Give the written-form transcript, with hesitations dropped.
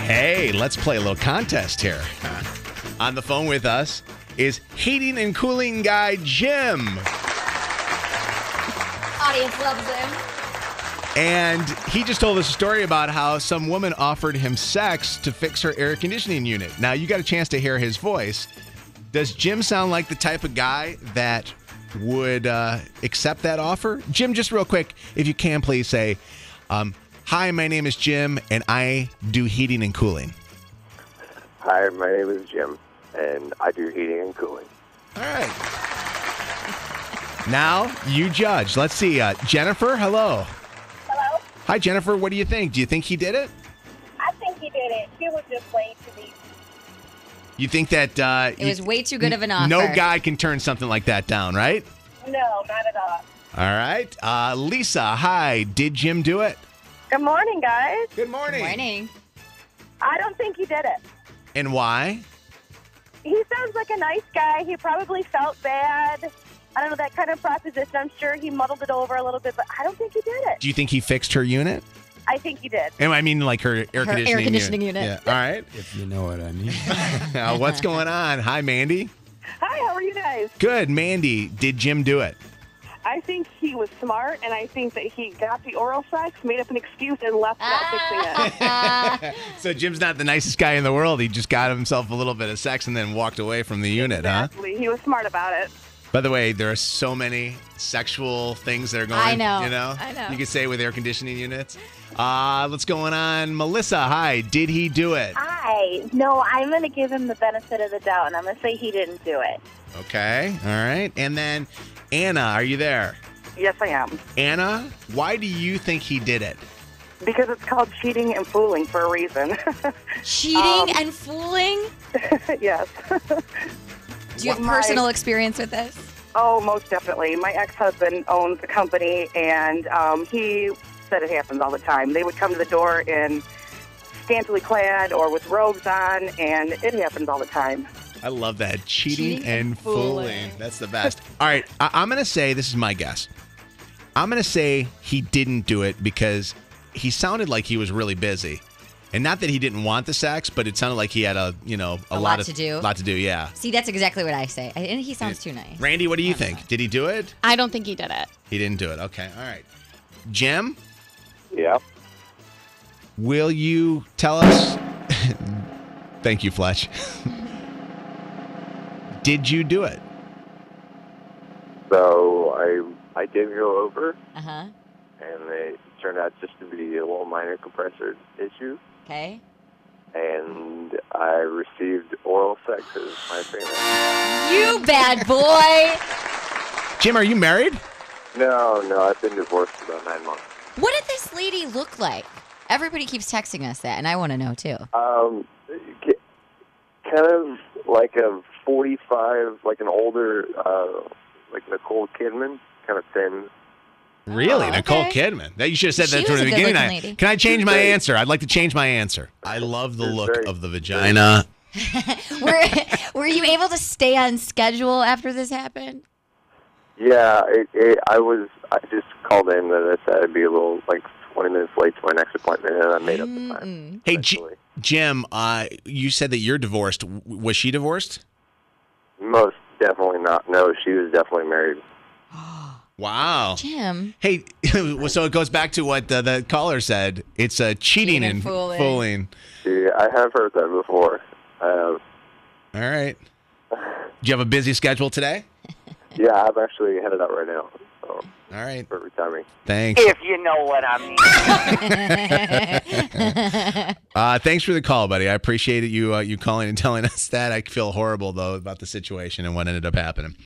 Hey, let's play a little contest here. On the phone with us is heating and cooling guy Jim. Audience loves him. And he just told us a story about how some woman offered him sex to fix her air conditioning unit. Now, you got a chance to hear his voice. Does Jim sound like the type of guy that would accept that offer? Jim, just real quick, if you can, please say, hi, my name is Jim, and I do heating and cooling. Hi, my name is Jim, and I do heating and cooling. All right. Now, you judge. Let's see. Jennifer, hello. Hello? Hi, Jennifer. What do you think? Do you think he did it? I think he did it. He was just way too easy. You think that... It was way too good of an offer. No guy can turn something like that down, right? No, not at all. All right. Lisa, hi. Did Jim do it? Good morning, guys. Good morning. Good morning. I don't think he did it. And why? He sounds like a nice guy. He probably felt bad. I don't know, that kind of proposition. I'm sure he muddled it over a little bit, but I don't think he did it. Do you think he fixed her unit? I think he did. And I mean, like her air conditioning unit. Yeah. All right. If you know what I mean. Now, what's going on? Hi, Mandy. Hi, how are you guys? Good. Mandy, did Jim do it? I think he was smart, and I think that he got the oral sex, made up an excuse, and left without fixing it. So Jim's not the nicest guy in the world. He just got himself a little bit of sex and then walked away from the unit, huh? Exactly. He was smart about it. By the way, there are so many sexual things that are going on. I know. You know? I know. You could say with air conditioning units. What's going on? Melissa, hi. Did he do it? Hi. No, I'm going to give him the benefit of the doubt, and I'm going to say he didn't do it. Okay. All right. And then Anna, are you there? Yes, I am. Anna, why do you think he did it? Because it's called cheating and fooling for a reason. Cheating and fooling? Yes. Do you have personal experience with this? Oh, most definitely. My ex-husband owns a company, and he said it happens all the time. They would come to the door in scantily clad or with robes on, and it happens all the time. I love that. Cheating and fooling. That's the best. All right. I'm going to say, this is my guess. I'm going to say he didn't do it because he sounded like he was really busy. And not that he didn't want the sex, but it sounded like he had a lot to do. Lot to do, yeah. See, that's exactly what I say. And he sounds too nice. Randy, what do you think? Did he do it? I don't think he did it. He didn't do it. Okay. All right. Jim, Yeah. will you tell us? Thank you, Fletch. Did you do it? So I did go over, Uh-huh. and it turned out just to be a little minor compressor issue, Okay. and I received oral sex as my payment. You bad boy. Jim, are you married? No, I've been divorced for about 9 months. What did this lady look like? Everybody keeps texting us that, and I want to know, too. Kind of like a 45, like an older, like Nicole Kidman, kind of thin. Really? Oh, Nicole okay. Kidman. You should have said She that from was the a beginning. good-looking lady. Can I change my Very- answer? I'd like to change my answer. I love the look very- of the vagina. Were you able to stay on schedule after this happened? Yeah, I just called in and I said I'd be a little, like, 20 minutes late to my next appointment, and I made up the time. Hey, eventually. Jim, you said that you're divorced. Was she divorced? Most definitely not. No, she was definitely married. Wow. Jim. Hey, so it goes back to what the caller said. It's cheating and fooling. See, I have heard that before. All right. Do you have a busy schedule today? Yeah, I'm actually headed out right now. So, All right. perfect timing. Thanks. If you know what I mean. Thanks for the call, buddy. I appreciate it, you calling and telling us that. I feel horrible, though, about the situation and what ended up happening.